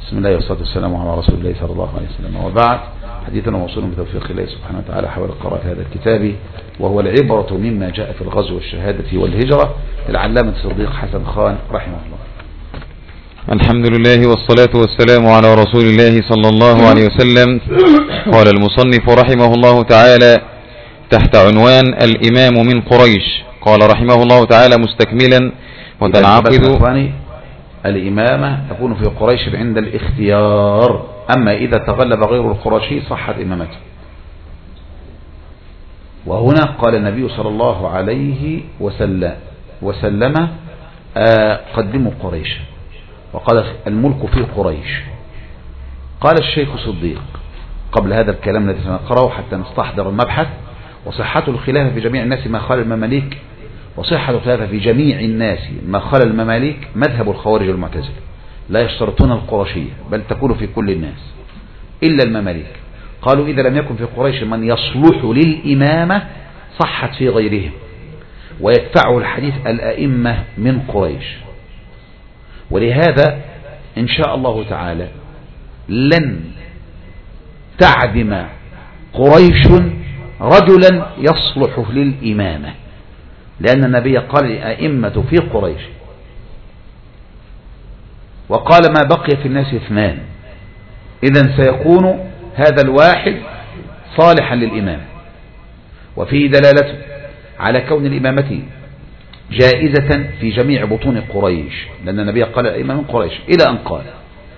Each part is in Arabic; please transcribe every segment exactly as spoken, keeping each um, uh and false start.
بسم الله والصلاة والسلام على رسول الله صلى الله عليه وسلم، وبعد. حديثنا موصول بتوفيق الله سبحانه وتعالى حول قراءة هذا الكتاب، وهو العبرة مما جاء في الغزو والشهادة والهجرة للعلامة الصديق حسن خان رحمه الله. الحمد لله والصلاة والسلام على رسول الله صلى الله عليه وسلم. قال المصنف رحمه الله تعالى تحت عنوان الإمام من قريش، قال رحمه الله تعالى مستكملا وتنعقد الإمامة تكون في قريش عند الاختيار، أما إذا تغلب غير القرشي صحت إمامته. وهنا قال النبي صلى الله عليه وسلم, وسلم آه قدموا قريش، وقال الملك في قريش. قال الشيخ صديق قبل هذا الكلام الذي سنقرأه حتى نستحضر المبحث: وصحة الخلافة في جميع الناس ما خال المماليك، وصحة الخلافة في جميع الناس ما خال المماليك مذهب الخوارج المعتزلة، لا يشترطون القرشية بل تكون في كل الناس إلا المماليك. قالوا إذا لم يكن في قريش من يصلح للإمامة صحت في غيرهم، ويدفعه الحديث الأئمة من قريش. ولهذا إن شاء الله تعالى لن تعدم قريش رجلا يصلح للإمامة، لأن النبي قال الأئمة في قريش، وقال ما بقي في الناس اثنان، إذن سيكون هذا الواحد صالحا للإمام. وفيه دلالة على كون الإمامة جائزة في جميع بطون قريش، لأن النبي قال الأئمة من قريش إلى أن قال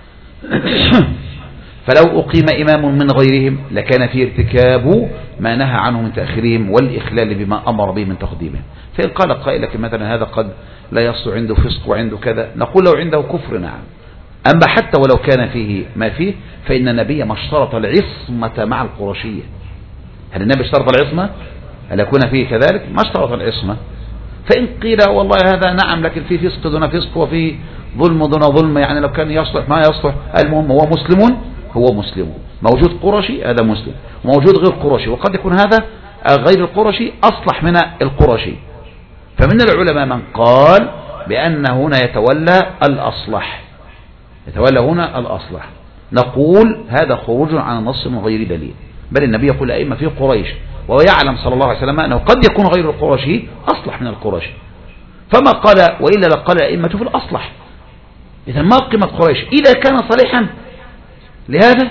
فلو أقيم إمام من غيرهم لكان فيه ارتكاب ما نهى عنه من تأخيرهم والإخلال بما أمر به من تقديمه. فإن قال قائل لك مثلا هذا قد لا يصل عنده فسق وعنده كذا، نقول لو عنده كفر نعم، أما حتى ولو كان فيه ما فيه فإن النبي ما اشترط العصمة مع القرشية. هل النبي اشترط العصمة؟ هل يكون فيه كذلك؟ ما اشترط العصمة. فإن قيل والله هذا نعم لكن فيه فسق دون فسق وفيه ظلم دون ظلم، يعني لو كان يصلح ما يصلح، المهم هو مسلم هو مسلم، موجود قرشي هذا مسلم، موجود غير قرشي، وقد يكون هذا غير القرشي أصلح من القرشي. فمن العلماء من قال بأن هنا يتولى الأصلح، يتولى هنا الأصلح. نقول هذا خروج عن النص من غير دليل، بل النبي يقول أئمة في قريش، وهو يعلم صلى الله عليه وسلم أنه قد يكون غير القرشي أصلح من القرشي، فما قال وإلا لقال أئمة في الأصلح. إذا ما قيمة قريش إذا كان صالحا لهذا،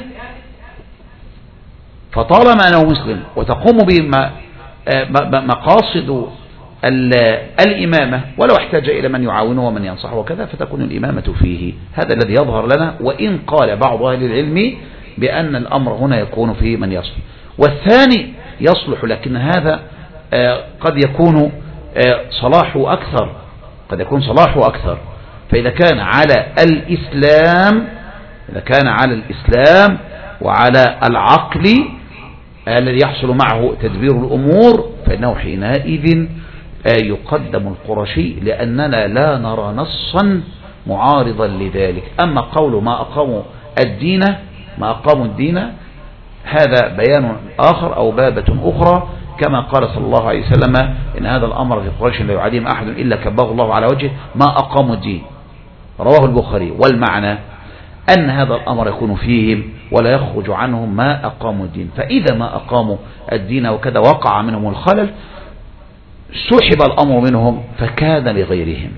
فطالما أنه مسلم وتقوم به مقاصد الإمامة ولو احتاج إلى من يعاونه ومن ينصحه وكذا، فتكون الإمامة فيه. هذا الذي يظهر لنا، وإن قال بعض أهل العلم بأن الأمر هنا يكون في من يصلح. والثاني يصلح لكن هذا قد يكون صلاحه أكثر، قد يكون صلاحه أكثر. فإذا كان على الإسلام، إذا كان على الإسلام وعلى العقل الذي يحصل معه تدبير الأمور، فإنه حينئذ يقدم القرشي، لأننا لا نرى نصا معارضا لذلك. أما قول ما أقاموا الدين ما أقاموا الدين هذا بيان آخر أو بابة أخرى، كما قال صلى الله عليه وسلم إن هذا الأمر في قريش لا يعاديهم أحد إلا كباه الله على وجهه ما أقاموا الدين، رواه البخاري. والمعنى أن هذا الأمر يكون فيهم ولا يخرج عنهم ما أقاموا الدين، فإذا ما أقاموا الدين وكذا وقع منهم الخلل سحب الأمر منهم فكان لغيرهم،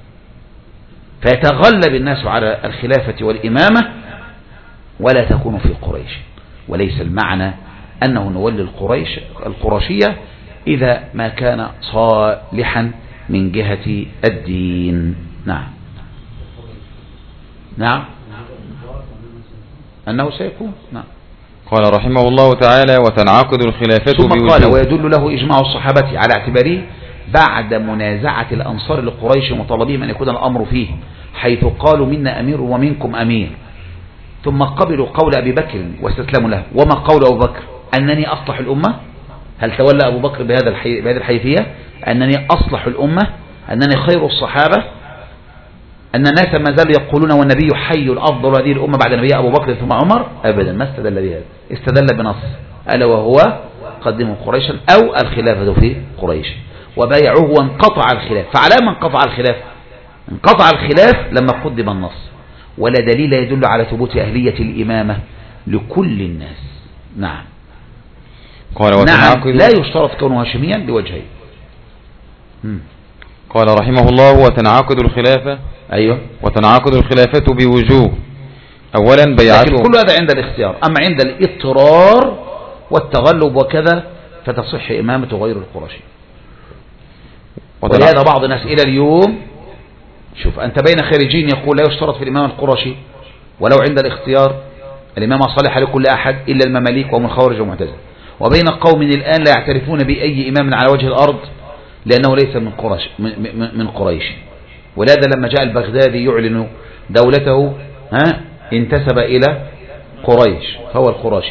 فيتغلب الناس على الخلافة والإمامة ولا تكون في قريش. وليس المعنى أنه نولي القريش القرشية إذا ما كان صالحا من جهة الدين. نعم نعم أنه سيكون. نعم. قال رحمه الله تعالى وتنعقد الخلافة ثم قال ويدل له إجماع الصحابة على اعتباره بعد منازعة الأنصار لقريش ومطالبهم أن يكون الأمر فيه، حيث قالوا منا أمير ومنكم أمير، ثم قبلوا قول أبي بكر واستسلموا له. وما قول أبو بكر أنني أصلح الأمة؟ هل تولى أبو بكر بهذا الحي... بهذه الحيثية أنني أصلح الأمة، أنني خير الصحابة، أن الناس ما زالوا يقولون والنبي حي الأفضل هذه الأمة بعد نبي أبو بكر ثم عمر؟ أبدا، ما استدل بهذا، استدل بنص ألا وهو قدموا قريشا أو الخلافة في قريش، وبايعوه وانقطع الخلاف. فعلى ما انقطع الخلاف؟ انقطع الخلاف لما قدم النص، ولا دليل يدل على ثبوت أهلية الإمامة لكل الناس. نعم. قال نعم لا يشترط كونه هاشميا لوجهين. قال رحمه الله وتنعقد الخلافة. أيوة. وتنعقد الخلافة بوجوه. أولا بيعته، لكن كل هذا عند الاختيار. أما عند الاضطرار والتغلب وكذا فتصح إمامة غير القرشي. ولهذا بعض الناس إلى اليوم، شوف أنت بين خارجين يقول لا يشترط في الإمام القرشي ولو عند الاختيار الإمام صالح لكل أحد إلا المماليك ومن خوارج ومعتزلة، وبين قوم الآن لا يعترفون بأي إمام على وجه الأرض لأنه ليس من قريش من قريش. ولهذا لما جاء البغدادي يعلن دولته ها انتسب إلى قريش فهو القرشي،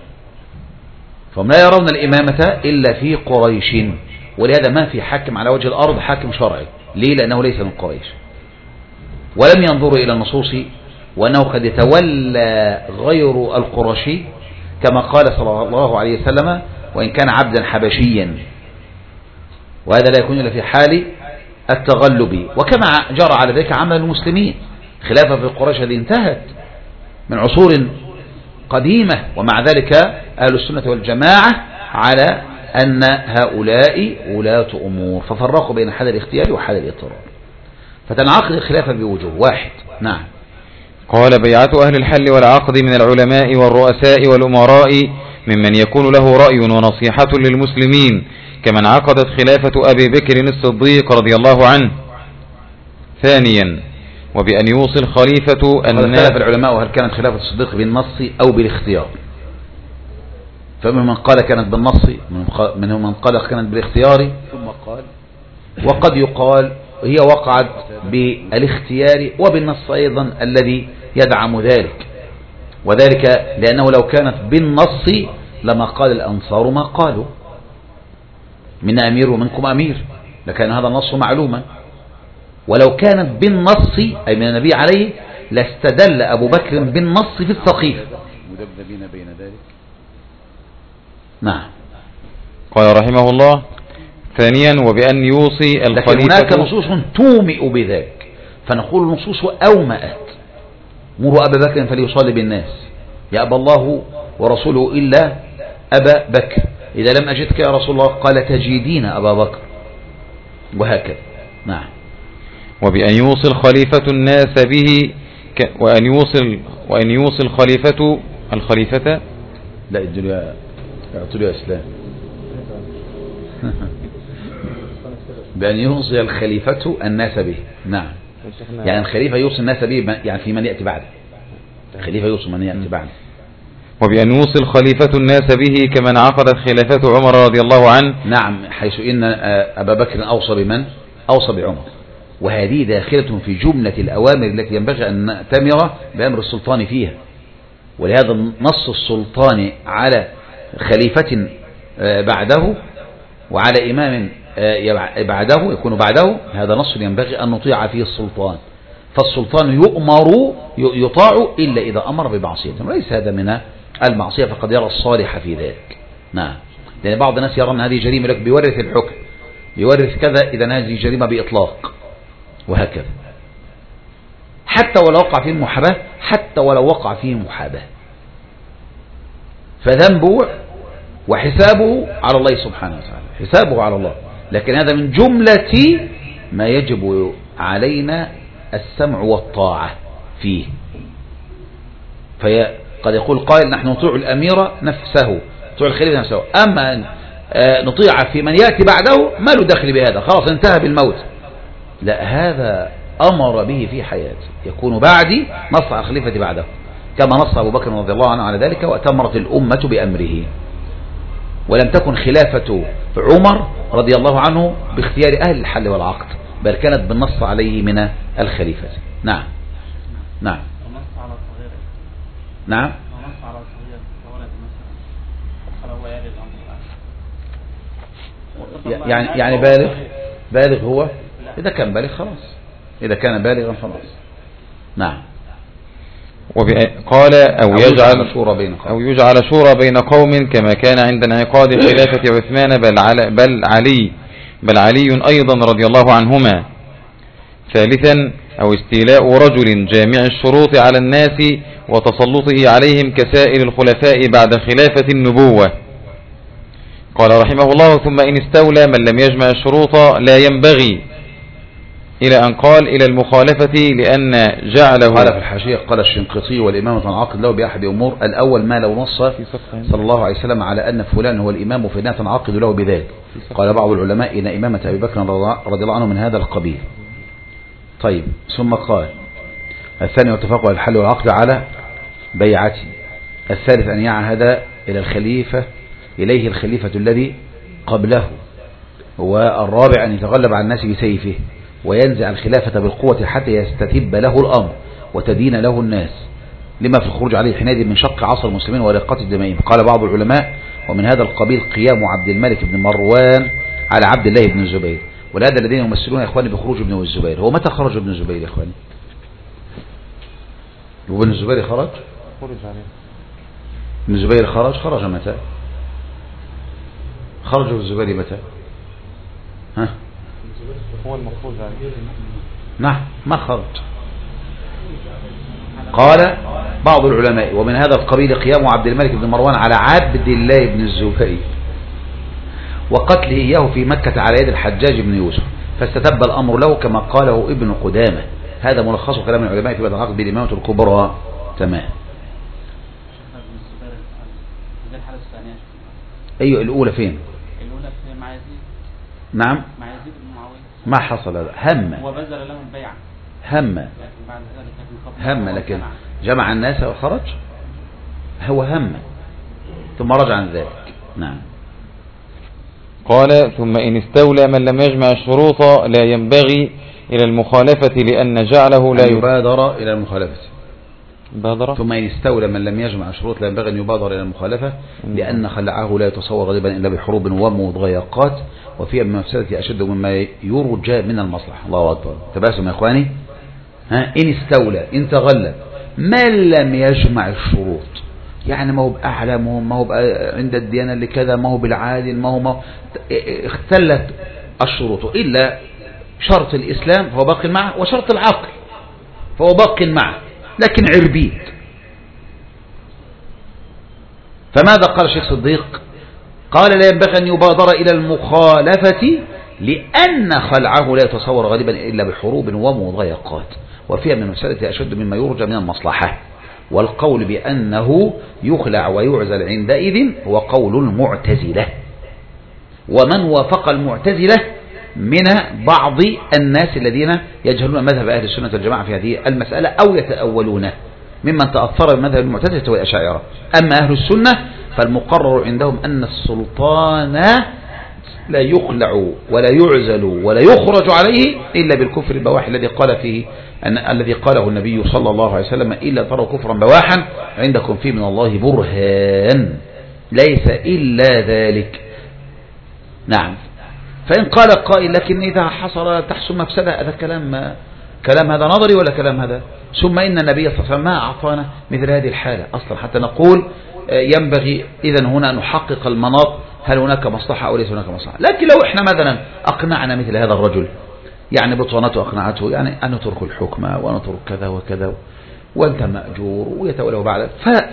فهم لا يرون الإمامة إلا في قريش. ولهذا ما في حاكم على وجه الأرض حاكم شرعي. ليه؟ لأنه ليس من قريش، ولم ينظروا إلى النصوص وأنه قد يتولى غير القرشي كما قال صلى الله عليه وسلم وإن كان عبدا حبشيا، وهذا لا يكون إلا في حال التغلب. وكما جرى على ذلك عمل المسلمين. خلافة في قريش هذه انتهت من عصور قديمة، ومع ذلك أهل السنة والجماعة على أن هؤلاء ولاة أمور، ففرقوا بين حال الاختيار وحال الاضطرار. فتنعقد الخلافة بوجوه واحد. نعم. قال بيعة أهل الحل والعقد من العلماء والرؤساء والأمراء ممن يكون له رأي ونصيحة للمسلمين كمن عقدت خلافة أبي بكر الصديق رضي الله عنه. ثانيا وبأن يوصي الخليفة أن اختلف العلماء هل كانت خلافة الصديق بالنص أو بالاختيار، فمن من قال كانت بالنص منهم من قال كانت بالاختيار، ثم قال وقد يقال هي وقعت بالاختيار وبالنص أيضا الذي يدعم ذلك، وذلك لأنه لو كانت بالنص لما قال الأنصار ما قالوا من أمير ومنكم أمير، لكان هذا النص معلوما. ولو كانت بالنص أي من النبي عليه لاستدل أبو بكر بالنص في السقيفة مذبذبين بين ذلك. نعم. قال رحمه الله ثانيا وبأن يوصي الخليفة، لكن هناك نصوص تومئ بذلك، فنقول النصوص أومأت مروا أبا بكر فليصلي بالناس يأبى الله ورسوله إلا أبا بكر، إذا لم أجدك يا رسول الله قال تجدين أبا بكر، وهكذا. نعم. وبأن يوصي الخليفة الناس به ك... وأن يوصل وأن يوصي الخليفة الخليفة لا الدنيا يعطوا لي إسلام بأن يوصي الخليفة الناس به. نعم. يعني الخليفة يوصي الناس به يعني في من يأتي بعده، الخليفة يوصي من يأتي بعده. وبأن يوصي الخليفة الناس به كمن عقدت خلافة عمر رضي الله عنه. نعم، حيث إن أبا بكر أوصى بمن؟ أوصى بعمر، وهذه داخلة في جملة الأوامر التي ينبغي أن نأتمر بأمر السلطان فيها. ولهذا نص السلطان على خليفة بعده وعلى إمام بعده يكون بعده، هذا نص ينبغي أن نطيع فيه السلطان. فالسلطان يؤمر يطاع إلا إذا أمر بمعصية، وليس هذا من المعصية، فقد يرى الصالح في ذلك. نعم. لأن بعض الناس يرى أن هذه جريمة، لك بيورث الحكم بيورث كذا، إذا هذه جريمة بإطلاق، وهكذا. حتى ولو وقع فيه محاباة، حتى ولو وقع فيه محاباة فذنبه وحسابه على الله سبحانه وتعالى، حسابه على الله، لكن هذا من جملة ما يجب علينا السمع والطاعة فيه. فقد يقول قائل نحن نطيع الأمير نفسه، نطيع الخليفة نفسه، أما نطيع في من يأتي بعده ما له دخل بهذا، خلاص انتهى بالموت. لا، هذا أمر به في حياته، يكون بعدي نص على الخليفة بعده، كما نص أبو بكر رضي الله عنه على ذلك، وأتمرت الأمة بأمره. ولم تكن خلافة عمر رضي الله عنه باختيار أهل الحل والعقد، بل كانت بالنص عليه من الخليفة. نعم. نعم. نعم. يعني يعني بالغ بالغ هو إذا كان بالغ خلاص، إذا كان بالغا خلاص. نعم. قال أو يجعل شورى بين قوم أو يجعل شورى بين قوم كما كان عند انعقاد خلافة عثمان بل علي بل علي بل علي أيضا رضي الله عنهما. ثالثا أو استيلاء رجل جامع الشروط على الناس وتسلطه عليهم كسائر الخلفاء بعد خلافة النبوة. قال رحمه الله: ثم إن استولى من لم يجمع الشروط لا ينبغي، إلى أن قال إلى المخالفة لأن جعله. قال في الحاشية: قال الشنقيطي: والإمامة تنعقد له بأحد أمور. الأول ما لو نص صلى الله عليه وسلم على أن فلان هو الإمام فإنها تنعقد له بذلك. قال بعض العلماء: إن إمامة أبي بكر رضي الله عنه من هذا القبيل. طيب، ثم قال: الثاني والتفاق على الحل والعقد على بيعته. الثالث أن يعهد إلى الخليفة إليه الخليفة الذي قبله. والرابع أن يتغلب على الناس بسيفه وينزع الخلافة بالقوة حتى يستتب له الأمر وتدين له الناس، لما في الخروج عليه حينئذ من شق عصا المسلمين ورقة دمائهم. قال بعض العلماء: ومن هذا القبيل قيام عبد الملك بن مروان على عبد الله بن الزبير. ولهذا الذين يمثلون يا إخواني بخروج ابن الزبير. هو متى خرج ابن الزبير يا إخواني؟ وابن الزبير خرج؟ ابن الزبير خرج خرج متى؟ خرج ابن الزبير متى؟ ها؟ هو المخروج عليه. نعم، ما خرج. قال بعض العلماء: ومن هذا القبيل قيام عبد الملك بن مروان على عبد الله بن الزبير وقتله إياه في مكة على يد الحجاج بن يوسف، فاستتب الأمر له كما قاله ابن قدامة. هذا ملخص كلام العلماء في بدء العقد بالإمامة الكبرى. تمام. أيوة، الأولى فين؟ الأولى في مع يزيد. نعم، مع يزيد بن معاوية. ما حصل هذا. هم وبذل لهم البيعة. هم لكن بعد ذلك هم لكن جمع الناس وخرج. هو هم ثم رجع عن ذلك. نعم. قال: ثم إن استولى من لم يجمع الشروط لا ينبغي إلى المخالفة لأن جعله لا يبادر إلى المخالفة. بادر. ثم إن استولى من لم يجمع الشروط لا ينبغي أن يبادر إلى المخالفة لأن خلعه لا يتصور غالبا إلا بحروب ومضايقات وفيها من مفسدة أشد مما يرجى من المصلحة. الله أكبر. تباسم يا إخواني. ها، إن استولى، إن تغلب من لم يجمع الشروط، يعني ما هو بأعلمهم، ما هو عند الديانة اللي كذا، ما هو بالعادل، ما هو ما اختلت الشروط إلا شرط الإسلام فهو باق معه، وشرط العقل فهو باق معه، لكن عربيد. فماذا قال الشيخ صديق؟ قال: لا ينبغي أن يبادر إلى المخالفة لأن خلعه لا يتصور غالبا إلا بحروب ومضايقات وفيها من مفسدة أشد مما يرجى من المصلحة. والقول بأنه يخلع ويعزل عندئذ هو قول المعتزلة، ومن وافق المعتزلة من بعض الناس الذين يجهلون مذهب أهل السنة والجماعة في هذه المسألة أو يتأولونه، ممن تأثر بمذهب المعتزلة والأشاعرة. أما أهل السنة فالمقرر عندهم أن السلطان لا يخلع ولا يعزل ولا يخرج عليه إلا بالكفر البواح الذي قال فيه أن الذي قاله النبي صلى الله عليه وسلم: إلا تروا كفرا بواحا عندكم فيه من الله برهان، ليس إلا ذلك. نعم. فإن قال قائل: لكن إذا حصل تحصل مفسدة، هذا كلام كلام هذا نظري ولا كلام هذا؟ ثم إن النبي صلى الله عليه وسلم ما أعطانا مثل هذه الحالة أصلا حتى نقول ينبغي إذن هنا نحقق المناط، هل هناك مصلحة أو ليس هناك مصلحة. لكن لو إحنا مثلا أقنعنا مثل هذا الرجل، يعني بطانته أقنعته، يعني أن نترك الحكم ونترك كذا وكذا وأنت مأجور ويتولى بعد،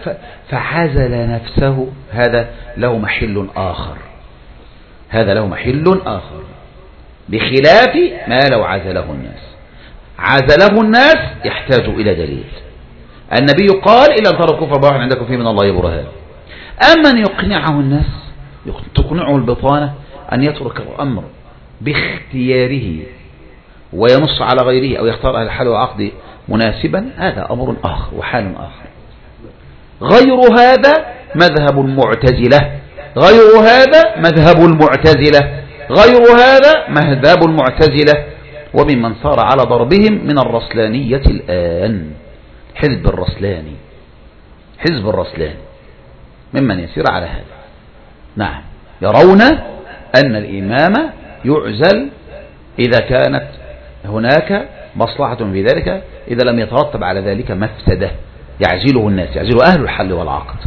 فعزل نفسه، هذا له محل آخر، هذا له محل آخر بخلاف ما لو عزله الناس. عزله الناس يحتاج إلى دليل. النبي قال: إلا أن تروا كفر بواحا عندكم فيه من الله برهان. أما أن يقنعه الناس، تقنعه البطانة أن يترك الأمر باختياره وينص على غيره أو يختار أهل الحل والعقد مناسبا، هذا أمر آخر وحال آخر. غير هذا مذهب المعتزلة، غير هذا مذهب المعتزلة، غير هذا مذهب المعتزلة، وممن صار على ضربهم من الرسلانية الآن، حزب الرسلاني، حزب الرسلاني ممن يسير على هذا. نعم، يرون أن الإمام يعزل إذا كانت هناك مصلحة في ذلك، إذا لم يترتب على ذلك مفسدة يعزله الناس، يعزله أهل الحل والعقد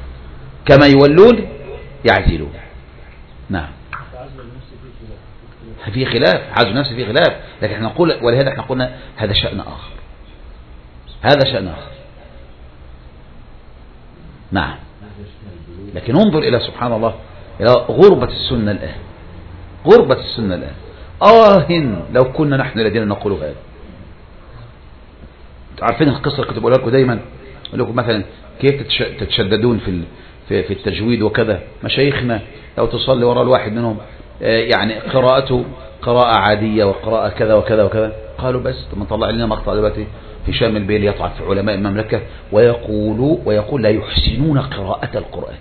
كما يولون يعزلون. نعم. في خلاف، حاجز نفسي في خلاف، لكن احنا نقول، ولهذا احنا قلنا هذا شأن آخر، هذا شأن آخر. نعم. لكن انظر إلى سبحان الله، إلى غربة السنة الآن، غربة السنة الآن. آه لو كنا نحن الذين نقول هذا. عارفين القصة اللي كنت بقولها لكم دايما، أقول لكم مثلا كيف تتشددون في في التجويد وكذا. مشايخنا لو تصلي وراء الواحد منهم يعني قراءته قراءة عادية وقراءة كذا وكذا وكذا، قالوا بس طب نطلع لنا مقطع دلوقتي هشام البيلي يطعن في علماء المملكة ويقول ويقول لا يحسنون قراءة القرآن.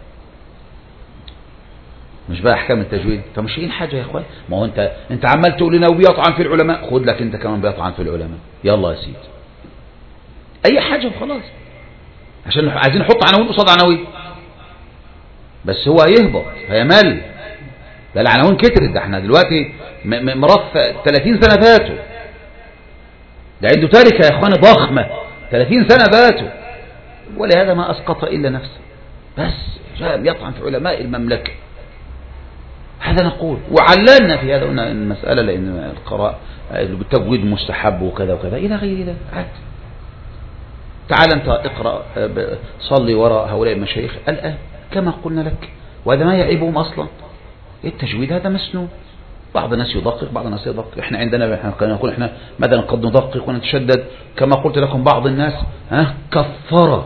مش بقى احكام التجويد، فمش ايه حاجه يا اخوان؟ ما هو انت انت عمال تقول لنا وبيطعن في العلماء، خد لك انت كمان بيطعن في العلماء، يلا يا سيدي اي حاجه وخلاص، عشان عايزين نحط عناوين قصاد عناوين، بس هو هيهبط هيمل. ده العناوين كترت، ده احنا دلوقتي مرف ثلاثين سنه فاتوا، ده عنده تركه يا اخواني ضخمه ثلاثين سنه فاتوا، ولهذا ما اسقط الا نفسه، بس جاء يطعن في علماء المملكه. هذا نقول، وعللنا في هذا، قلنا المسألة لأن القراءة التجويد مستحب وكذا وكذا إلى غير ذلك. عاد تعال أنت اقرأ صلي وراء هؤلاء المشايخ الآن كما قلنا لك، وهذا ما يعيبهم أصلا. التجويد هذا مسنون، بعض الناس يدقق بعض الناس يدقق. احنا عندنا احنا نقول احنا مثلا قد ندقق ونتشدد كما قلت لكم. بعض الناس ها كفر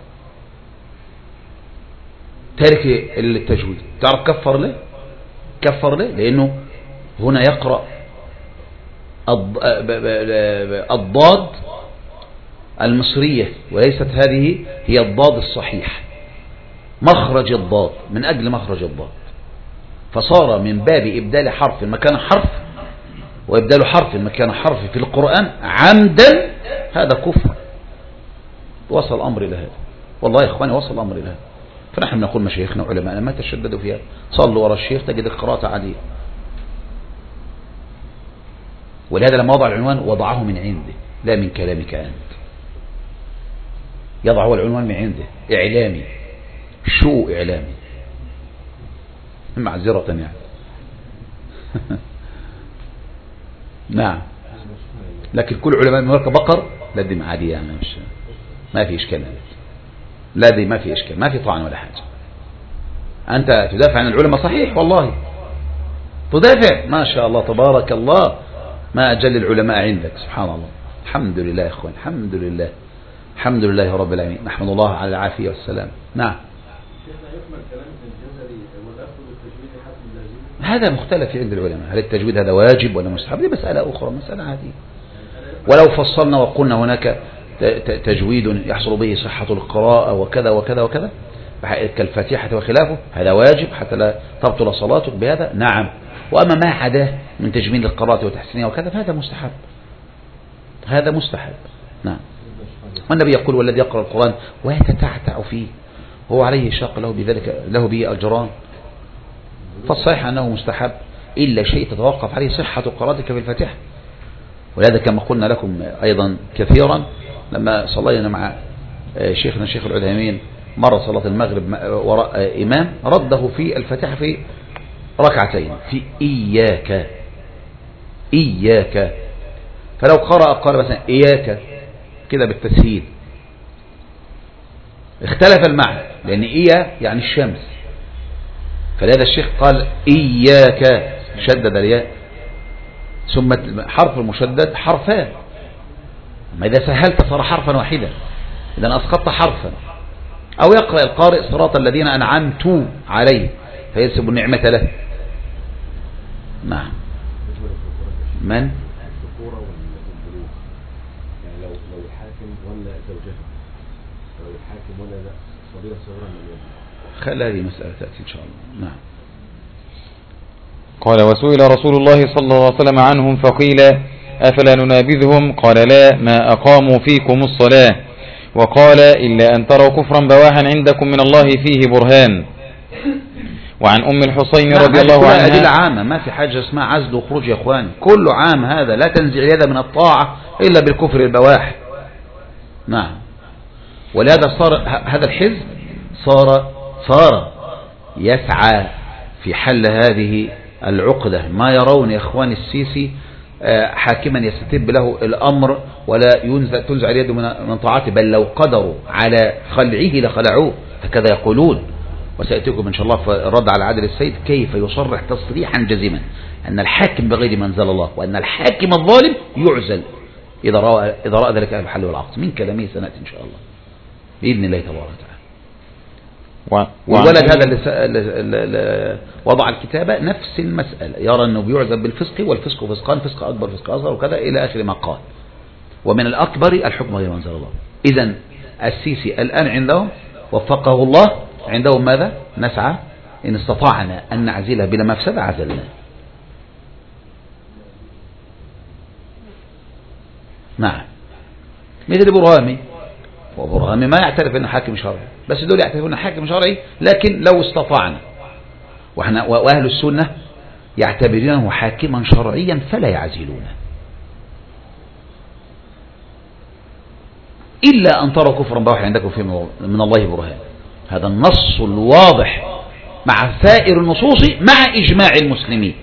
تارك التجويد. تعرف كفر ليه؟ كفر ليه؟ لأنه هنا يقرأ الضاد المصرية وليست هذه هي الضاد الصحيح، مخرج الضاد من أجل مخرج الضاد، فصار من باب إبدال حرف مكان حرف وإبدال حرف مكان حرف في القرآن عمدا، هذا كفر. وصل الأمر إلى هذا، والله يا إخواني وصل الأمر إلى هذا. فنحن نقول مشايخنا علماء ما تشددوا فيها، صلوا وراء الشيخ تجد القراءة عادية. ولهذا لما وضع العنوان وضعه من عنده لا من كلامك أنت، يضع هو العنوان من عنده، إعلامي، شو إعلامي معذرة يعني. نعم. لكن كل علماء المملكة بقر لا دي عادية يعني، مش ما في إشكال، لا دي ما في إشكال، ما في طعن ولا حاجة. أنت تدافع عن العلماء صحيح والله، تدافع ما شاء الله تبارك الله، ما أجل العلماء عندك سبحان الله. الحمد لله يا إخوان، الحمد لله، الحمد لله رب العالمين، نحمد الله على العافية والسلام. نعم. هذا مختلف عند العلماء، هل التجويد هذا واجب ولا مستحب؟ دي مسألة أخرى، مسألة عادية. ولو فصلنا وقلنا هناك تجويد يحصل به صحة القراءة وكذا وكذا وكذا كالفاتحة وخلافه، هذا واجب حتى لا تبطل صلاتك بهذا، نعم. وأما ما عداه من تجميل القراءة وتحسينها وكذا فهذا مستحب، هذا مستحب. نعم. والنبي يقول والذي يقرأ القرآن ويتتعتع فيه هو عليه شاق له بذلك له به أجران، فالصحيح أنه مستحب إلا شيء تتوقف عليه صحة قراءتك في الفاتحة. ولهذا كما قلنا لكم أيضا كثيرا لما صلينا مع شيخنا الشيخ العثيمين مرة صلاة المغرب وراء إمام رده في الفاتحة في ركعتين في إياك إياك، فلو قرأ قال مثلا إياك كده بالتسهيل اختلف المعنى، لأن إيا يعني الشمس، فلهذا الشيخ قال إياك شدد الياء، ثم حرف المشدد حرفان، ما إذا سهلت صار حرفا واحدا، إذا أسقطت حرفا. أو يقرأ القارئ صراط الذين أنعمت عليه فينسب النعمة له. نعم. من؟ خلى هذه مسألة تأتي إن شاء الله. نعم. قال وسئل رسول الله صلى الله عليه وسلم عنهم فقيل أفلا ننابذهم؟ قال لا، ما أقاموا فيكم الصلاة. وقال إلا أن تروا كفرا بواحا عندكم من الله فيه برهان. وعن أم الحسين رضي الله عنها. أدلة عامة، ما في حاجة اسمها عزل وخروج يا أخوان، كل عام هذا، لا تنزع اليد من الطاعة إلا بالكفر البواح. نعم. ولهذا صار هذا الحزب صار صار يسعى في حل هذه العقدة ما يرون يا إخوان السيسي حاكما يستتب له الأمر ولا ينزع تنزع اليد من طاعته، بل لو قدروا على خلعه لخلعوه، هكذا يقولون. وسأتيكم إن شاء الله في الرد على عادل السيد كيف يصرح تصريحا جزما أن الحاكم بغير ما أنزل الله وأن الحاكم الظالم يعزل إذا رأى, إذا رأى ذلك أهل الحل والعقد. من كلامه سنأتي إن شاء الله بإذن الله تبارك وتعالى. و... والولد هذا اللي, اللي وضع الكتابة نفس المسألة، يرى أنه بيعزل بالفسق، والفسق فسقان، فسق أكبر فسق أصغر وكذا إلى آخر ما قال. ومن الأكبر الحكم غير ما أنزل الله. إذن السيسي الآن عندهم وفقه الله، عندهم ماذا؟ نسعى إن استطعنا أن نعزله بلا مفسدة عزلنا. نعم. مثل برهامي، وبرهامي ما يعترف أنه حاكم شرعي، بس دول يعترفون أنه حاكم شرعي، لكن لو استطعنا، وإحنا وأهل السنة يعتبرونه حاكما شرعيا فلا يعزلونه إلا أن ترى كفرا بواحد عندكم في من الله برهان. هذا النص الواضح مع سائر النصوص مع إجماع المسلمين.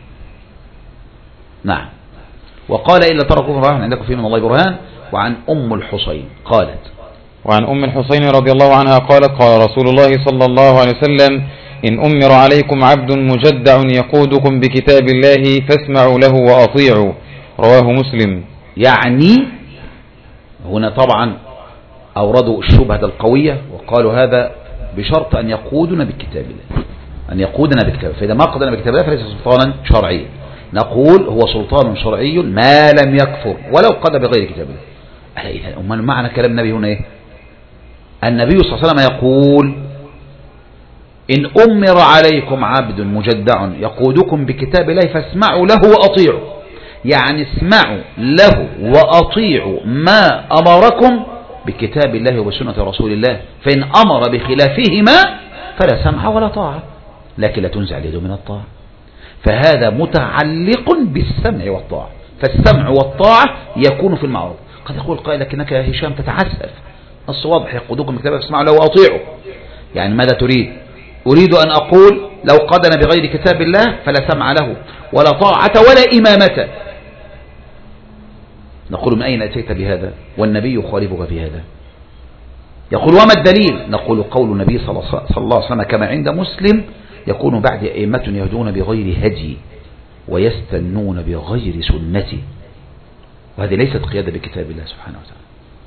نعم. وقال إلا ترى كفرا بواحد عندكم في من الله برهان. وعن أم الحسين قالت، وعن أم الحسين رضي الله عنها قالت قال رسول الله صلى الله عليه وسلم إن أمر عليكم عبد مجدع يقودكم بكتاب الله فاسمعوا له وأطيعوا، رواه مسلم. يعني هنا طبعا أوردوا الشبهة القوية وقالوا هذا بشرط أن يقودنا بكتاب الله، أن يقودنا بكتاب، فإذا ما قدنا بكتاب الله فليس سلطانا شرعيا. نقول هو سلطان شرعي ما لم يكفر ولو قد بغير كتاب الله. إذا أمال معنى كلام النبي هنا إيه؟ النبي صلى الله عليه وسلم يقول إن أمر عليكم عبد مجدع يقودكم بكتاب الله فاسمعوا له وأطيعوا، يعني اسمعوا له وأطيعوا ما أمركم بكتاب الله وبسنة رسول الله، فإن أمر بخلافهما فلا سمع ولا طاعة، لكن لا تنزع اليد من الطاعة. فهذا متعلق بالسمع والطاعة، فالسمع والطاعة يكون في المعروف. قد يقول قائل لكنك يا هشام تتعسف، نص واضح يقودكم بكتاب فاسمعوا له وأطيعوا، يعني ماذا تريد؟ أريد أن أقول لو قدنا بغير كتاب الله فلا سمع له ولا طاعة ولا إمامة. نقول من أين أتيت بهذا والنبي يخالفك في هذا؟ يقول وما الدليل؟ نقول قول النبي صلى الله عليه وسلم كما عند مسلم يكون بعد أئمة يهدون بغير هدي ويستنون بغير سنتي، وهذه ليست قيادة بكتاب الله سبحانه وتعالى.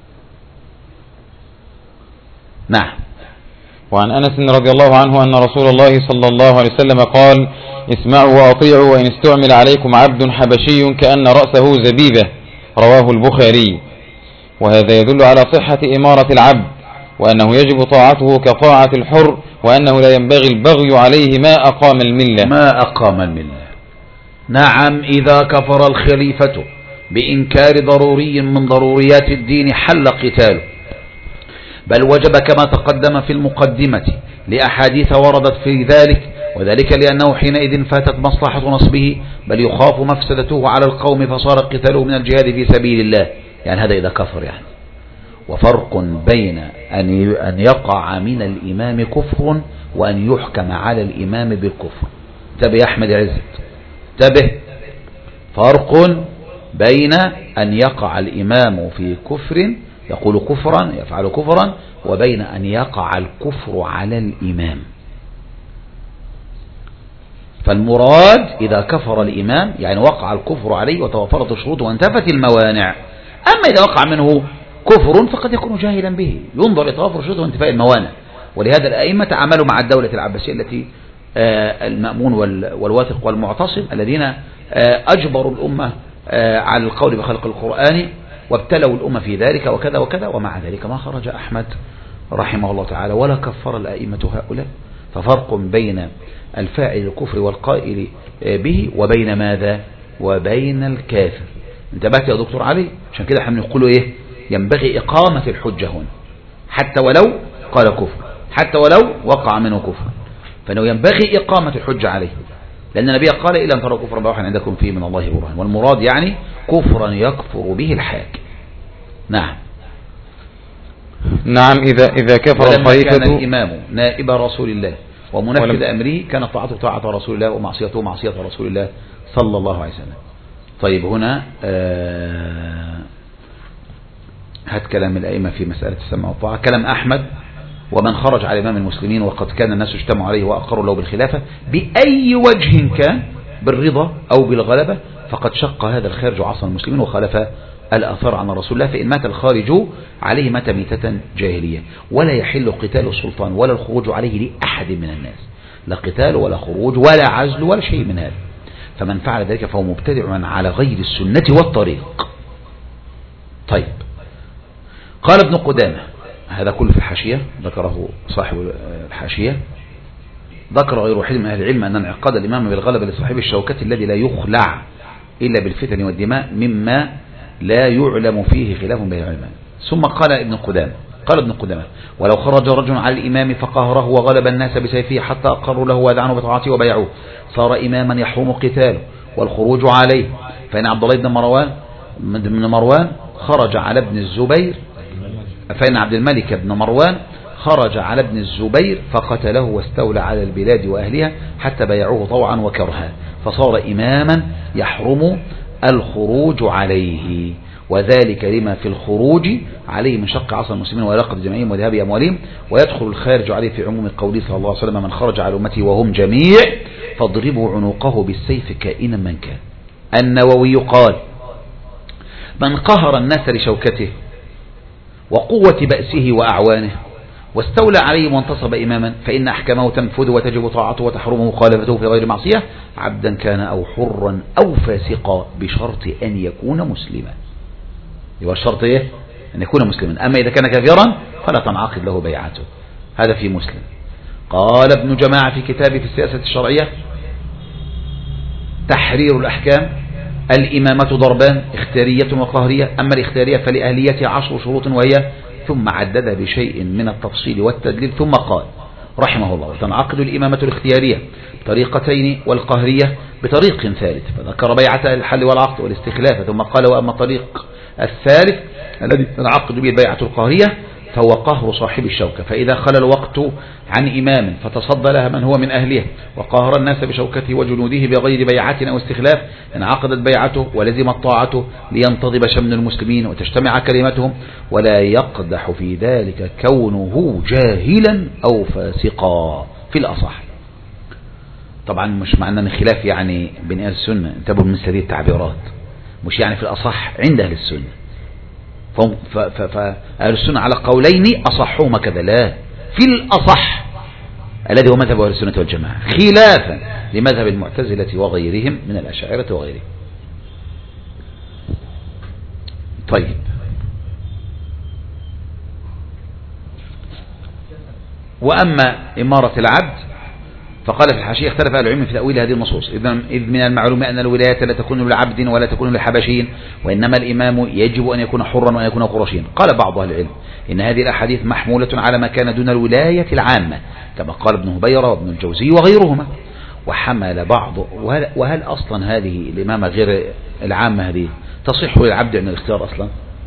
نعم. وعن أنس رضي الله عنه أن رسول الله صلى الله عليه وسلم قال اسمعوا وأطيعوا وإن استعمل عليكم عبد حبشي كأن رأسه زبيبة، رواه البخاري. وهذا يدل على صحة إمارة العبد وأنه يجب طاعته كطاعة الحر، وأنه لا ينبغي البغي عليه ما أقام الملة ما أقام الملة. نعم. إذا كفر الخليفة بإنكار ضروري من ضروريات الدين حل قتاله، بل وجب كما تقدم في المقدمة لأحاديث وردت في ذلك، وذلك لأنه حينئذ فاتت مصلحة نصبه، بل يخاف مفسدته على القوم فصار قتاله من الجهاد في سبيل الله. يعني هذا إذا كفر. يعني وفرق بين أن يقع من الإمام كفر وأن يحكم على الإمام بالكفر. انتبه يا أحمد عزت، انتبه. فرق بين أن يقع الإمام في كفر يقول كفرا يفعل كفرا، وبين أن يقع الكفر على الإمام. فالمراد إذا كفر الإمام يعني وقع الكفر عليه وتوفرت الشروط وانتفت الموانع. أما إذا وقع منه كفر فقد يكون جاهلا به، ينظر لتوفر الشروط وانتفاء الموانع. ولهذا الأئمة تعاملوا مع الدولة العباسية التي المأمون والواثق والمعتصم الذين أجبروا الأمة على القول بخلق القرآن وابتلوا الأمة في ذلك وكذا وكذا، ومع ذلك ما خرج أحمد رحمه الله تعالى ولا كفر الأئمة هؤلاء. ففرق بين الفاعل الكفر والقائل به وبين ماذا؟ وبين الكافر. انتبهت يا دكتور علي؟ عشان كده احنا بنقول ايه؟ ينبغي إقامة الحجة هنا حتى ولو قال كفر، حتى ولو وقع منه كفر، فإنه ينبغي إقامة الحجة عليه، لأن النبي قال إلا أن تروا كفرا بواحد عندكم فيه من الله برهان. والمراد يعني كفرا يكفر به الحاكم. نعم. نعم. إذا إذا كفر الخليفة كان الخليفة الإمام نائب رسول الله ومنفذ أمره كانت طاعته طاعة رسول الله ومعصيته معصية رسول الله صلى الله عليه وسلم. طيب هنا آه هات كلام الأئمة في مسألة السمع والطاعة. كلام أحمد: ومن خرج على إمام المسلمين وقد كان الناس اجتمعوا عليه وأقروا له بالخلافة بأي وجه كان، بالرضا أو بالغلبة، فقد شق هذا الخارج عصا المسلمين وخالف الأثر عن رسول الله، فإن مات الخارج عليه مات ميتة جاهلية. ولا يحل قتال السلطان ولا الخروج عليه لأحد من الناس، لا قتال ولا خروج ولا عزل ولا شيء من هذا. فمن فعل ذلك فهو مبتدع على غير السنة والطريق. طيب، قال ابن قدامة، هذا كله في الحاشية، ذكره صاحب الحاشية. ذكر غير واحد من أهل العلم أن انعقاد الإمام بالغلبة لصاحب الشوكة الذي لا يخلع إلا بالفتن والدماء مما لا يعلم فيه خلاف بين العلماء. ثم قال ابن قدامة قال ابن قدامة: ولو خرج رجل على الإمام فقهره وغلب الناس بسيفه حتى أقروا له وأذعنوا بطاعته وبيعوه صار إماما يحرم قتاله والخروج عليه. فإن عبد الله بن مروان بن مروان خرج على ابن الزبير فإن عبد الملك بن مروان خرج على ابن الزبير فقتله واستولى على البلاد وأهلها حتى بيعوه طوعا وكرها، فصار إماما يحرم الخروج عليه، وذلك لما في الخروج عليه من شق عصا المسلمين ويلقض جميعهم وذهاب أموالهم. ويدخل الخارج عليه في عموم قوله صلى الله عليه وسلم: من خرج على أمتي وهم جميع فاضربوا عنقه بالسيف كائنا من كان. النووي قال: من قهر الناس لشوكته وقوة بأسه وأعوانه واستولى عليهم وانتصب إماما فإن أحكامه تنفذ وتجب طاعته وتحرمه مخالفته في غير معصية، عبدا كان أو حرا أو فاسقا، بشرط أن يكون مسلما. يبقى الشرط إيه؟ أن يكون مسلما. أما إذا كان كافرا فلا تنعقد له بيعته. هذا في مسلم. قال ابن جماعة في كتابه في السياسة الشرعية: تحرير الأحكام: الإمامة ضربان: اختيارية وقهرية. أما الاختيارية فلأهليتها عشر شروط وهي، ثم عدد بشيء من التفصيل والتدليل، ثم قال رحمه الله: وتنعقد الإمامة الاختيارية بطريقتين والقهرية بطريق ثالث، فذكر بيعة الحل والعقد والاستخلاف، ثم قال: وأما الطريق الثالث الذي تنعقد به البيعة القهرية فهو قهر صاحب الشوكة، فإذا خلى الوقت عن إمام فتصدى لها من هو من أهلها وقهر الناس بشوكته وجنوده بغير بيعة أو استخلاف، انعقدت بيعته ولزمت طاعته لينتظم شمل المسلمين وتجتمع كلمتهم، ولا يقدح في ذلك كونه جاهلا أو فاسقا في الأصح. طبعا مش معنى من خلاف يعني بين أهل السنة، انتبهوا من هذه التعبيرات، مش يعني في الأصح عند أهل السنة، فأهل السنة على قولين أصحهما كذا، لا، في الأصح الذي هو مذهب أهل السنة والجماعة، خلافا لمذهب المعتزلة وغيرهم من الأشاعرة وغيرهم. طيب، وأما إمارة العبد فقال في الحاشية: اختلف أهل العلم في تأويل هذه النصوص، إذ من المعلوم أن الولاية لا تكون لعبد ولا تكون لحبشي، وإنما الإمام يجب أن يكون حرا وأن يكون قرشيا. قال بعض أهل العلم إن هذه الأحاديث محمولة على ما كان دون الولاية العامة، كما قال ابن هبيرة وابن الجوزي وغيرهما. وحمل بعض، وهل, وهل أصلا هذه الإمامة غير العامة هذه تصح للعبد من الاختيار أصلا؟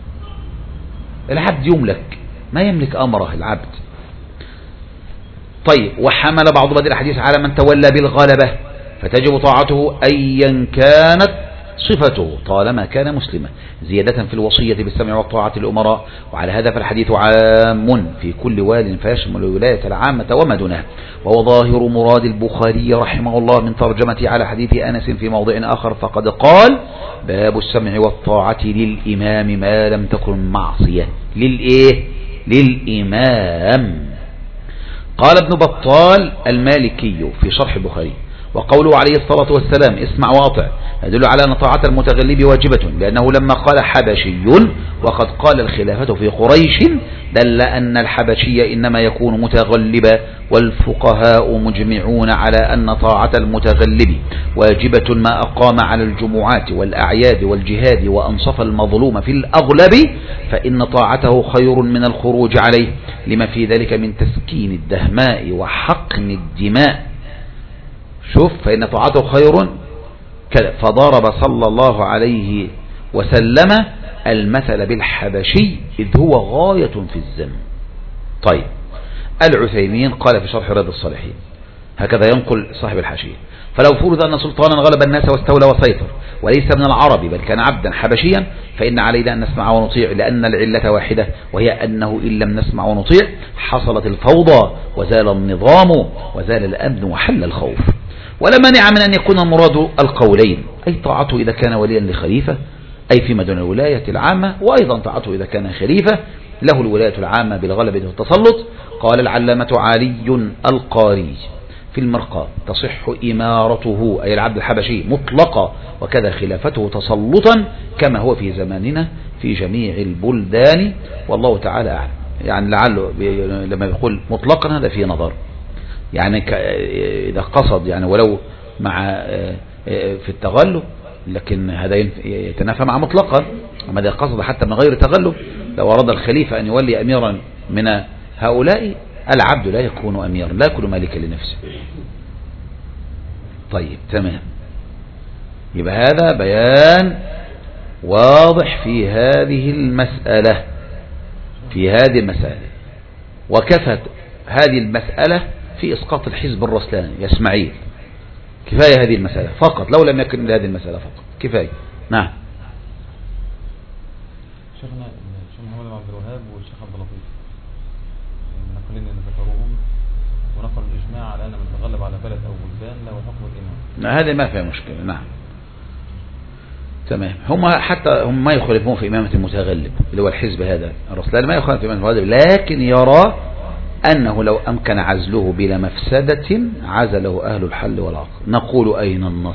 العبد يملك، ما يملك أمره العبد. طيب، وحمل بعض هذه الحديث على من تولى بالغلبة فتجب طاعته أيا كانت صفته طالما كان مسلما، زيادة في الوصية بالسمع والطاعة للأمراء. وعلى هذا فالحديث عام في كل وال فيشمل الولاية العامة وما دونها، وهو ظاهر مراد البخاري رحمه الله من ترجمته على حديث أنس في موضع آخر، فقد قال: باب السمع والطاعة للإمام ما لم تكن معصية. للإيه؟ للإمام. قال ابن بطال المالكي في شرح البخاري: وقوله عليه الصلاة والسلام: اسمع واطع، يدل على أن طاعة المتغلب واجبة، لأنه لما قال حبشي وقد قال الخلافة في قريش دل أن الحبشي إنما يكون متغلبا، والفقهاء مجمعون على أن طاعة المتغلب واجبة ما أقام على الجمعات والأعياد والجهاد وأنصف المظلوم في الأغلب، فإن طاعته خير من الخروج عليه، لما في ذلك من تسكين الدهماء وحقن الدماء. شوف، فإن طاعته خير كذا. فضرب صلى الله عليه وسلم المثل بالحبشي إذ هو غاية في الذم. طيب، العثيمين قال في شرح رياض الصالحين: هكذا ينقل صاحب الحاشية. فلو فرض أن سلطانا غلب الناس واستولى وسيطر وليس من العرب بل كان عبدا حبشيا فإن علينا أن نسمع ونطيع، لأن العلة واحدة وهي أنه إن لم نسمع ونطيع حصلت الفوضى وزال النظام وزال الأمن وحل الخوف. ولا مانع من أن يكون المراد القولين، أي طاعته إذا كان وليا لخليفة أي فيما دون الولاية العامة، وأيضا طاعته إذا كان خليفة له الولاية العامة بالغلبة والتسلط. قال العلامة علي القاري في المرقى تصح إمارته أي العبد الحبشي مطلقة، وكذا خلافته تسلطا كما هو في زماننا في جميع البلدان، والله تعالى أعلم. يعني لعله لما يقول مطلقا هذا فيه نظر، يعني إذا قصد يعني ولو مع في التغلب، لكن هذا يتنافى مع مطلقا. أما إذا قصد حتى من غير تغلب، لو أراد الخليفة أن يولي أميرا من هؤلاء العبد لا يكون أميرا، لا يكون مالكا لنفسه. طيب تمام، يبقى هذا بيان واضح في هذه المسألة في هذه المسألة وكفت هذه المسألة في إسقاط الحزب الرسلاني يا إسماعيل. كفاية هذه المسألة فقط، لو لم يكن هذه المسألة فقط كفاية. نعم. شيخنا الشيخ محمد عبد الوهاب والشيخ عبد اللطيف نقلين اللي ذكروهم ونقل الإجماع على أن من تغلب على بلد أو بلدان له حكم الإمام. هذه ما فيها مشكلة. نعم تمام. هم حتى هم ما يخالفون في إمامة المتغلب اللي هو الحزب هذا الرسلان، ما يخالف في إمامة المتغلب، لكن يرى أنه لو أمكن عزله بلا مفسدة عزله أهل الحل والعقل. نقول أين النص؟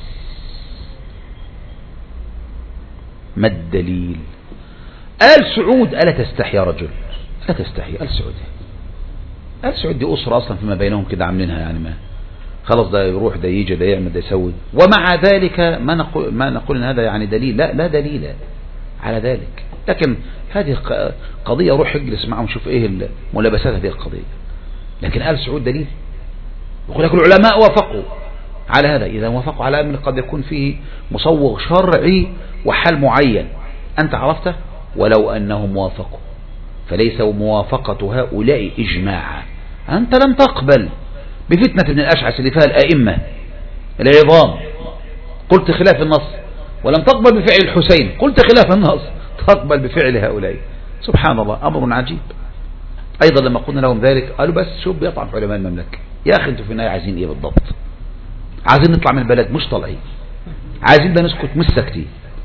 ما الدليل؟ آل سعود ألا تستحي يا رجل؟ لا تستحي. آل سعود آل سعود دي أسرة أصلا فيما بينهم كده عاملينها، يعني ما خلاص ده يروح ده يجي ده يعمل ده يسوي، ومع ذلك ما نقول ما نقول ان هذا يعني دليل، لا لا دليل على ذلك. لكن هذه قضية روح اجلس معهم شوف ايه ملابسات هذه القضية. لكن آل سعود دليل؟ يقول لك العلماء وافقوا على هذا. إذا وافقوا على أمر قد يكون فيه مصوغ شرعي وحال معين أنت عرفته، ولو أنهم وافقوا فليس موافقة هؤلاء إجماعا. أنت لم تقبل بفتنة ابن الأشعث اللي فيها الأئمة العظام قلت خلاف النص، ولم تقبل بفعل الحسين قلت خلاف النص، تقبل بفعل هؤلاء. سبحان الله، أمر عجيب. أيضا لما قلنا لهم ذلك قالوا بس شوف بيطعن في علماء المملكة. يا أخي أنتوا في النهاية عايزين إيه بالضبط؟ عايزين نطلع من البلد؟ مش طالعين. عايزين ده نسكت؟ مش ساكتين.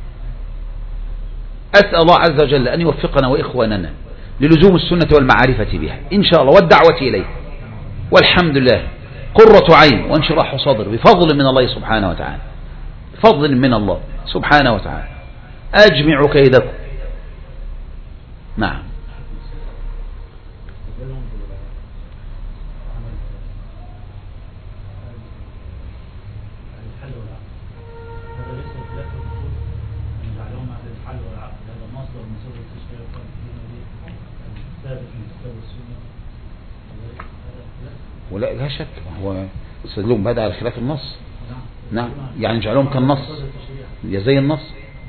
أسأل الله عز وجل أن يوفقنا وإخواننا للزوم السنة والمعرفة بها إن شاء الله والدعوة إليه، والحمد لله قرة عين وانشراح صدر بفضل من الله سبحانه وتعالى، فضل من الله سبحانه وتعالى. أجمع كيدكم. نعم. ولا لا شك هو استدلهم بدأ على خلاف النص. نعم يعني جعلهم كالنص يا زي النص.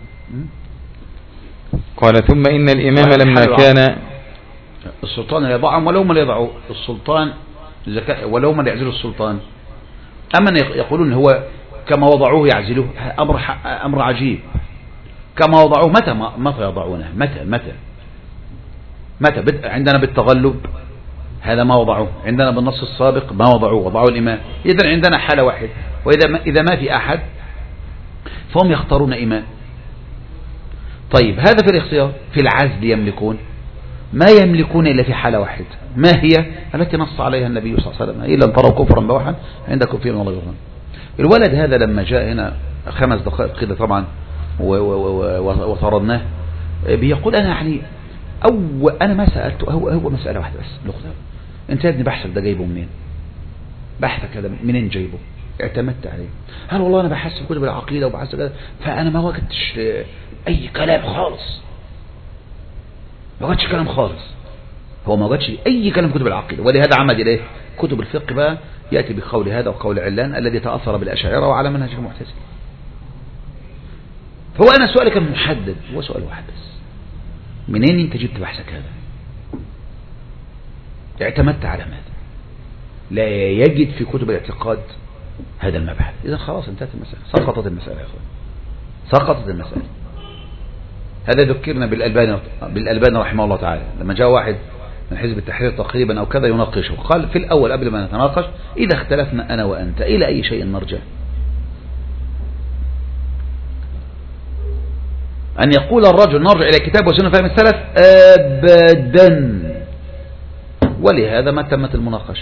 قال ثم إن الإمام لما كان السلطان يضعهم ولو ما يضعوا السلطان ولو ما يعزلوا السلطان. أما يقولون هو كما وضعوه يعزلوه، أمر أمر عجيب. كما وضعوه متى متى يضعونه؟ متى متى متى عندنا بالتغلب هذا ما وضعوه، عندنا بالنص السابق ما وضعوه، وضعوا الإمام. إذا عندنا حالة واحد، وإذا ما إذا ما في أحد فهم يختارون إمام. طيب هذا في الاختيار. في العزل يملكون ما يملكون إلا في حالة واحدة، ما هي؟ التي نص عليها النبي صلى الله عليه وسلم: إن لم تروا كفرا بواحا عندكم فيه من الله غفران. الولد هذا لما جاء هنا خمس دقائق كده طبعا وطردناه، بيقول أنا يعني أو أنا ما سألته، هو هو مسألة واحدة بس. نقطة: أنت يا ابني بحثك ده جايبه منين؟ بحثك هذا منين جايبه؟ اعتمدت عليه؟ هل والله أنا بحث في كتب العقيدة وبحث كده فأنا ما وجدتش أي كلام خالص، ما وجدتش كلام خالص. هو ما وجدش أي كلام في كتب العقيدة، ولهذا عمد إليه كتب الفقه بقى يأتي بقول هذا وقول علان الذي تأثر بالأشاعرة وعلى منهج المعتزلة. هو أنا سؤالي كان محدد، هو سؤال واحد بس: منين أنت جبت بحثك هذا؟ اعتمدت على ماذا؟ لا يجد في كتب الاعتقاد هذا المبحث، إذا خلاص انتهت المسألة، سقطت المسألة يا أخوان، سقطت المسألة. هذا ذكرنا بالألباني بالألباني رحمه الله تعالى لما جاء واحد من حزب التحرير تقريبا أو كذا يناقشه، قال في الأول قبل ما نتناقش إذا اختلفنا أنا وأنت إلى أي شيء نرجع؟ أن يقول الرجل نرجع إلى كتاب وسنة فهم السلف أبدا، ولهذا ما تمت المناقشة.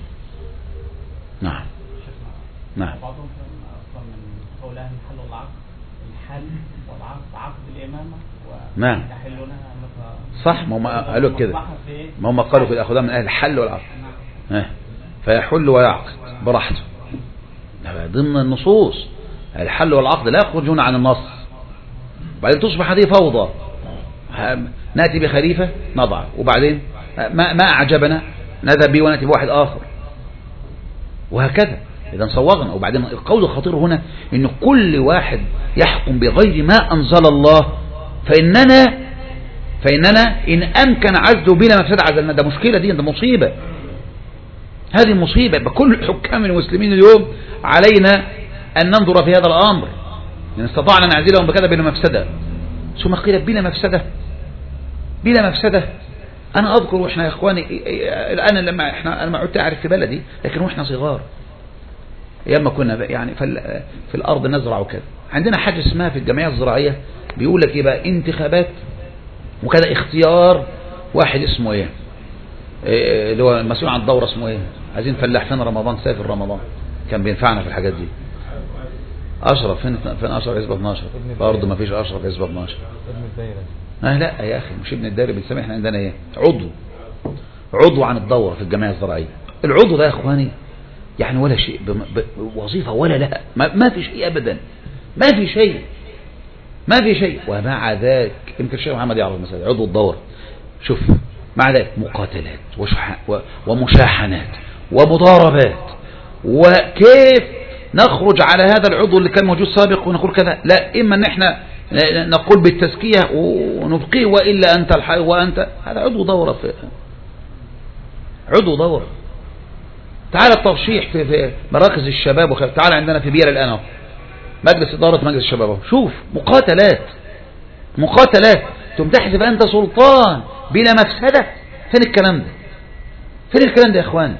نعم نعم. بعضهم أصلا من قولها الحل والعقد، الحل والعقد عقد الإمامة نعم وتحلونها صح، ما هم قالوا كده، ما هم قالوا كده أخذها من أهل الحل والعقد اه. فيحل ويعقد براحته ضمن النصوص، الحل والعقد لا يخرجون عن النص، بعدين تصبح هذه فوضى، نأتي بخليفة نضع، وبعدين ما ما أعجبنا نذهب به ونأتي بواحد آخر، وهكذا. إذا صوغنا. وبعدين القول الخطير هنا إن كل واحد يحكم بغير ما أنزل الله، فإننا فإننا إن أمكن عزله بلا مفسدة عزلنا. ده مشكلة، دي ده مصيبة، هذه مصيبة. بكل حكام المسلمين اليوم علينا أن ننظر في هذا الأمر، إن استطعنا نعزلهم بكذا بلا مفسدة. ثم قيل بلا مفسدة، بلا مفسدة. أنا أذكر وإحنا يا إخواني الآن لما إحنا أنا ما عدت أعرف في بلدي، لكن وإحنا صغار أيام ما كنا يعني في الأرض نزرع وكذا، عندنا حاجة اسمها في الجمعية الزراعية بيقول لك إيه بقى، انتخابات وكذا، اختيار واحد اسمه إيه اللي هو المسؤول عن الدورة اسمه إيه، عايزين فلاح فين رمضان، سافر رمضان كان بينفعنا في الحاجات دي. أشرف فين فين أشرف حزب اتناشر برضه ما فيش أشرف حزب اتناشر. ابن الدايرة اه لا يا أخي مش ابن الدايرة، بنسميه احنا عندنا إيه عضو، عضو عن الدورة في الجمعية الزراعية. العضو ده يا إخواني يعني ولا شيء بوظيفة ولا لا، ما, ما في شيء أبدا، ما في شيء ما في شيء. ومع ذلك يمكن الشيخ محمد يعرف مثلا عضو الدورة، شوف مع ذلك مقاتلات ومشاحنات ومضاربات، وكيف نخرج على هذا العضو اللي كان موجود سابق ونقول كذا؟ لا، إما أن احنا نقول بالتزكية ونبقيه، وإلا أنت الحي وأنت هذا عضو دورة في عضو دورة. تعال الترشيح في, في مراكز الشباب وخير. تعال عندنا في بيرة الآن مجلس إدارة مجلس الشباب، شوف مقاتلات مقاتلات، ثم تحسب أنت سلطان بلا مفسدة. فين الكلام ده؟ فين الكلام ده يا إخوان؟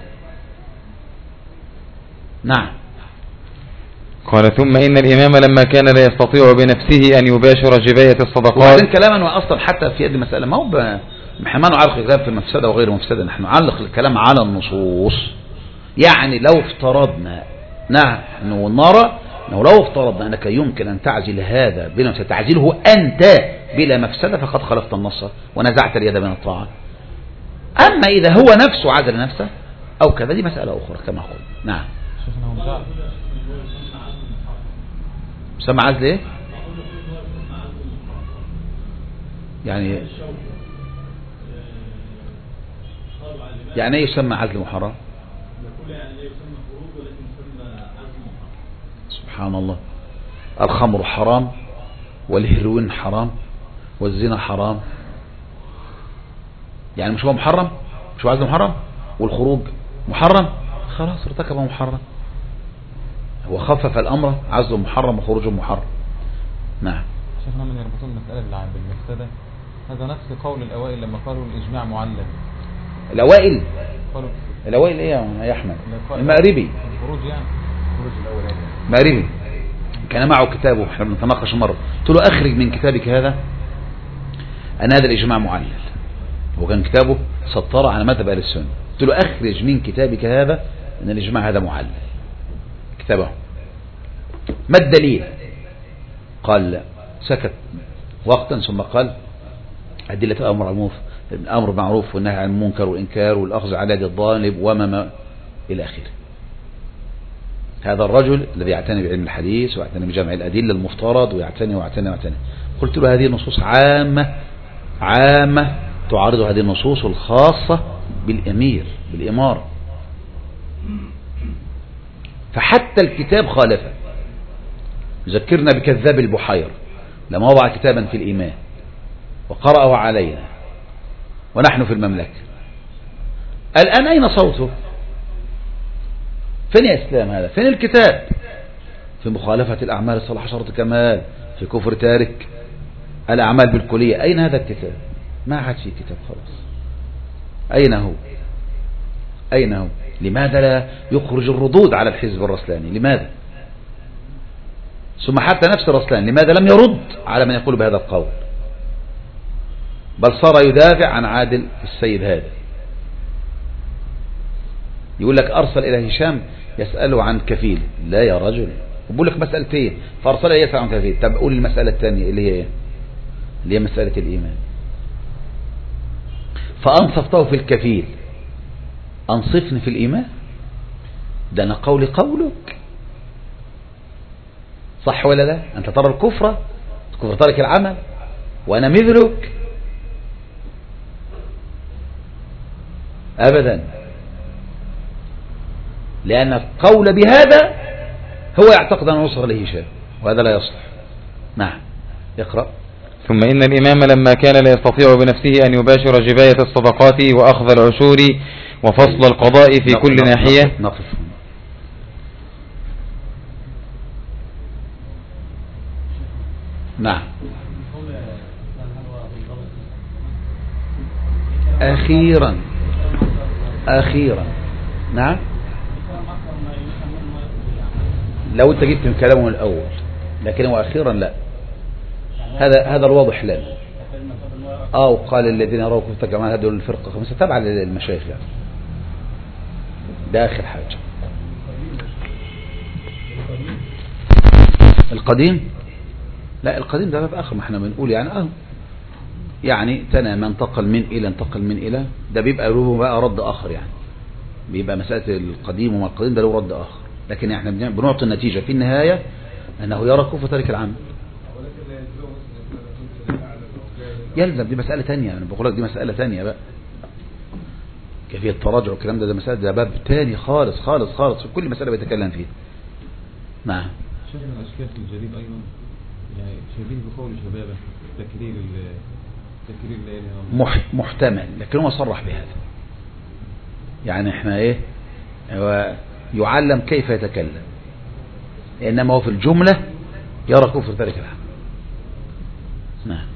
نعم. قال ثم إن الإمام لما كان لا يستطيع بنفسه أن يباشر جباية الصدقات. وبعدين كلاما وأصلا حتى في هذه المسألة ما هو ما نعلق الكلام في المفسدة وغير مفسدة، نحن نعلق الكلام على النصوص. يعني لو افترضنا نحن نرى أنه لو افترضنا أنك يمكن أن تعزل هذا بلا مفسدة، تعزله أنت بلا مفسدة، فقد خلفت النص ونزعت اليد من الطاعة. أما إذا هو نفسه عزل نفسه أو كذا دي مسألة أخرى كما قلت. نعم. سمع عزل ايه؟ يعني يعني ايه يسمى عزل محرم؟ سبحان الله. الخمر حرام والهيروين حرام والزنا حرام، يعني مش هو محرم؟ مش هو عزل محرم؟ والخروج محرم؟ خلاص ارتكب محرم، هو خفف الأمر، عزله محرم وخروجه محرم. نعم. شيخنا من يربطون المسألة بالمفسدة، هذا نفس قول الأوائل لما قالوا الإجماع معلل. الأوائل قالوا الأوائل إيه يا أحمد؟ المغربي، الخروج يعني خروج الأولاني المغربي كان معه كتابه، احنا بنتناقش مرة قلت له أخرج من كتابك هذا أن هذا الإجماع معلل، هو كان كتابه سطر على مذهب أهل السنة، قلت له أخرج من كتابك هذا أن الإجماع هذا معلل كتابه، ما الدليل؟ قال سكت وقتا ثم قال أدلة الأمر المعروف الأمر معروف والنهي عن المنكر والإنكار والأخذ على يد الظالم وما ما إلى آخره. هذا الرجل الذي يعتني بعلم الحديث ويعتني بجمع الأدلة المفترض ويعتني ويعتني ويعتني، قلت له هذه النصوص عامة عامة تعارض هذه النصوص الخاصة بالأمير بالإمارة، فحتى الكتاب خالفه. ذكرنا بكذاب البحير لما وضع كتابا في الإيمان وقرأه علينا ونحن في المملكة. الآن أين صوته؟ فين يا إسلام هذا؟ فين الكتاب؟ في مخالفة الأعمال الصالحة شرط كمال، في كفر تارك الأعمال بالكلية. أين هذا الكتاب؟ ما عاد في كتاب خلاص. أين هو؟ أين هو؟ لماذا لا يخرج الردود على الحزب الرسلاني؟ لماذا؟ ثم حتى نفس الرسلان لماذا لم يرد على من يقول بهذا القول، بل صار يدافع عن عادل السيد هذا؟ يقول لك أرسل إلى هشام يسأله عن كفيل. لا يا رجل، بقول لك مسألتين، فأرسل إليه يسأل عن كفيل. طب قول المسألة الثانية اللي هي اللي هي مسألة الإيمان. فأنصفته في الكفيل، أنصفني في الإيمان؟ ده أنا قولي قولك، صح ولا لا؟ أنت ترى الكفر كفر ترك العمل وأنا مثلك؟ أبدا، لأن القول بهذا هو يعتقد أن نصر لهشام، وهذا لا يصلح. نعم اقرأ. ثم إن الإمام لما كان لا يستطيع بنفسه أن يباشر جباية الصدقات وأخذ العشور وفصل القضاء في كل نقف ناحية. نقف. نعم. أخيرا أخيرا نعم، لو أنت جبت من كلامه الأول، لكن هو أخيرا لا، هذا هذا الواضح لنا. اه وقال الذين يروا كفر جماعة هدوا الفرقة خمسة تبع للمشايخ يعني. ده آخر حاجة. القديم لا، القديم ده باب آخر، ما احنا بنقول يعني اه يعني تنا ما انتقل من إلى انتقل من إلى، ده بيبقى له بقى رد آخر يعني، بيبقى مسألة القديم وما القديم ده له رد آخر، لكن احنا بنعطي النتيجة في النهاية أنه يرى كفر تارك العمل. يلزم، دي مسألة تانية، أنا بقول لك دي مسألة تانية بقى، كيفية التراجع والكلام ده، ده مسألة، ده باب تاني خالص خالص خالص، في كل مسألة بيتكلم فيه. نعم. شيخنا الأشكال في الجريد أيضا يعني شبيه بقول شبابه تكرير تكرير مح محتمل، لكن هو صرح بهذا يعني احنا ايه، هو يعلم كيف يتكلم، إنما هو في الجملة يرى كفر تارك العمل. نعم.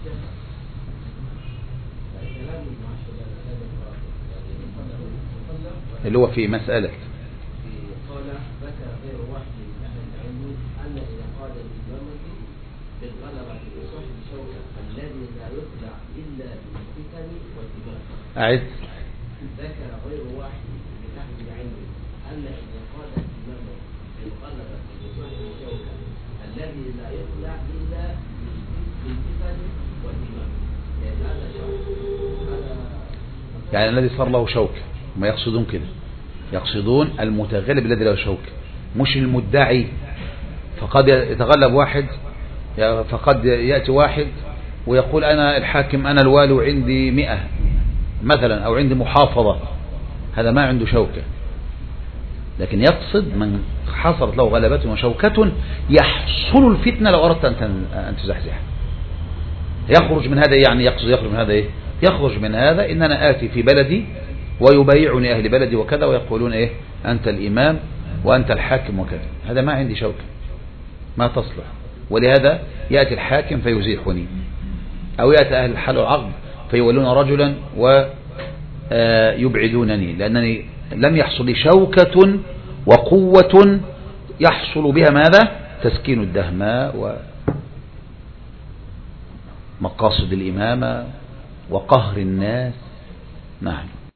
اللي هو في مسألة قال ذكر غير واحد من أهل العلم أن إذا قال الإمامة بالغلبة بصحب شوكة الذي لا يطلع إلا بالفتن والدماء. أعد. ذكر غير واحد من أهل العلم أن إذا قال الإمامة بالغلبة بصحب شوكة الذي لا يطلع إلا بالفتن والدماء. يعني هذا شرط، يعني الذي صار له شوكة، ما يقصدون كده، يقصدون المتغلب الذي له شوكة، مش المدعي. فقد يتغلب واحد، فقد يأتي واحد ويقول أنا الحاكم، أنا الوالي وعندي مئة مثلا، أو عندي محافظة، هذا ما عنده شوكة. لكن يقصد من حصلت له غلبة وشوكة يحصل الفتنة لو أردت أن تزحزح. يخرج من هذا، يعني يقصد يخرج من هذا إيه؟ يخرج من هذا إن أنا آتي في بلدي ويبايعني أهل بلدي وكذا، ويقولون إيه أنت الإمام وأنت الحاكم وكذا، هذا ما عندي شوكة، ما تصلح. ولهذا يأتي الحاكم فيزيحني، أو يأتي أهل الحل والعقد فيولون رجلا ويبعدونني، لأنني لم يحصل لي شوكة وقوة يحصل بها ماذا؟ تسكين الدهماء ومقاصد الإمامة وقهر الناس. نعم.